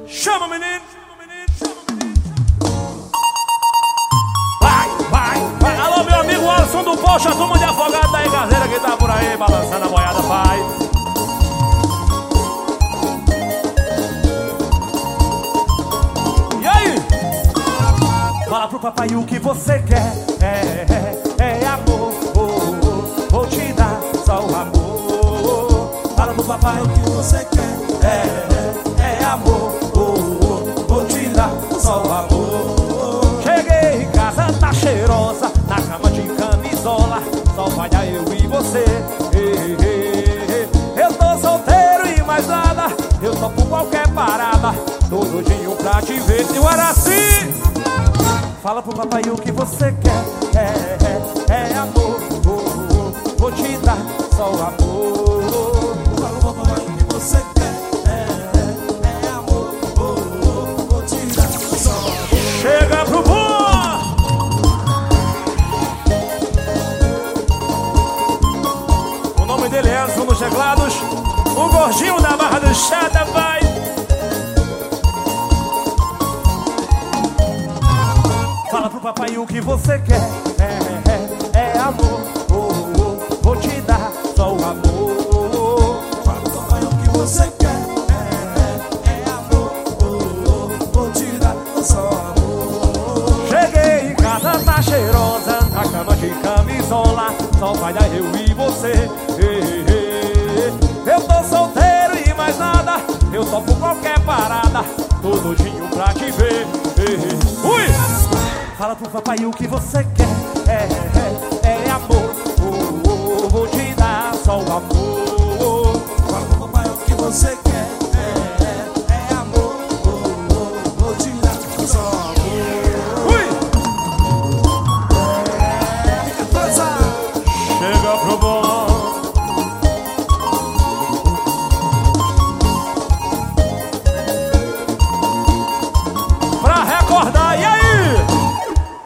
Chama, menino. Vai, vai, vai. Alô, meu amigo Alisson do Poxa, turma de afogado da Engazeira que tá por aí, balançando a boiada, vai. E aí? Fala pro papai o que você quer. É amor, vou te dar só o amor. Fala pro papai o que você quer. É amor, vou te dar só o amor. Cheguei em casa, tá cheirosa, na cama de camisola, só vai dar eu e você. Eu tô solteiro e mais nada, eu topo qualquer parada, tô doidinho pra te ver. E o Araci, fala pro papai o que você quer. É amor, vou te dar só o amor. Fala pro papai o que você quer. Chega pro boa! O nome dele é Alisson dos Teclados, o gordinho da Barra do Chata, vai! Fala pro papai o que você quer. É amor, vou te dar só o amor. Fala pro papai o que você quer. É amor, vou te dar só o amor. Cheguei em casa, tá cheirosa, na cama de camisola, só vai dar eu e você. Eu tô solteiro e mais nada, eu topo qualquer parada, tô doidinho pra te ver. Ui! Fala pro papai o que você quer. É amor, vou te dar só o amor. Fala pro papai o que você quer.